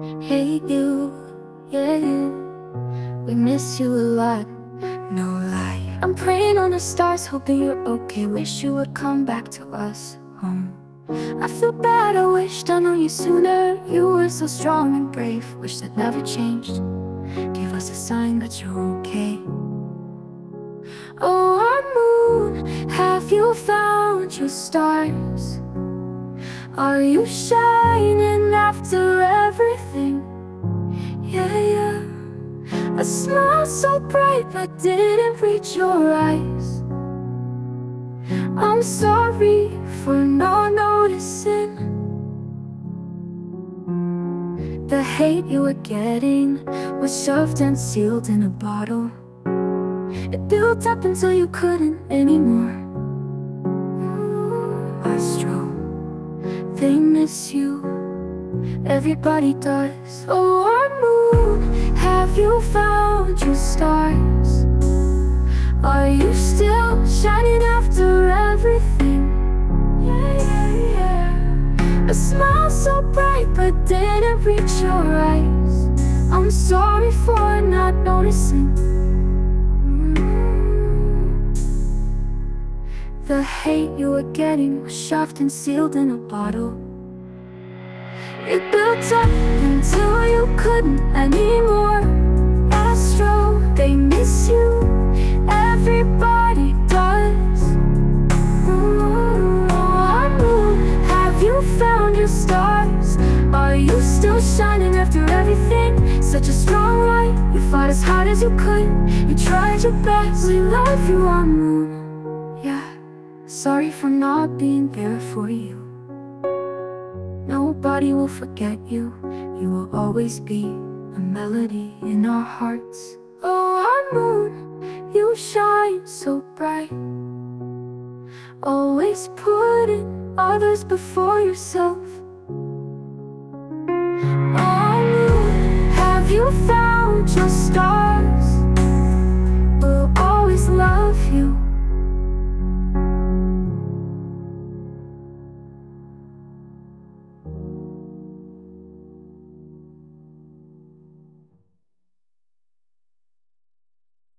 Hey you, yeah, we miss you a lot, no lie. I'm praying on the stars, hoping you're okay. Wish you would come back to us, home. I feel bad, I wished I knew you sooner. You were so strong and brave, wish that never changed. Give us a sign that you're okay. Oh, our moon, have you found your stars? Are you shining after everything? Yeah, yeah. A smile so bright but didn't reach your eyes. I'm sorry for not noticing. The hate you were getting was shoved and sealed in a bottle. It built up until you couldn't anymore. Astro, they miss you, everybody does. Oh, our moon, have you found your stars? Are you still shining after everything? Yeah, yeah, yeah. A smile so bright but didn't reach your eyes. I'm sorry for not noticing. The hate you were getting was shoved and sealed in a bottle. It built up until you couldn't anymore. Astro, they miss you, everybody does. Have you found your stars? Are you still shining after everything? Such a strong light, you fought as hard as you could. You tried your best, we love you, our moon. Yeah, sorry for not being there for you. Nobody will forget you. You will always be a melody in our hearts. Oh, our moon, you shine so bright, always putting others before yourself. Oh, moon, have you found your star?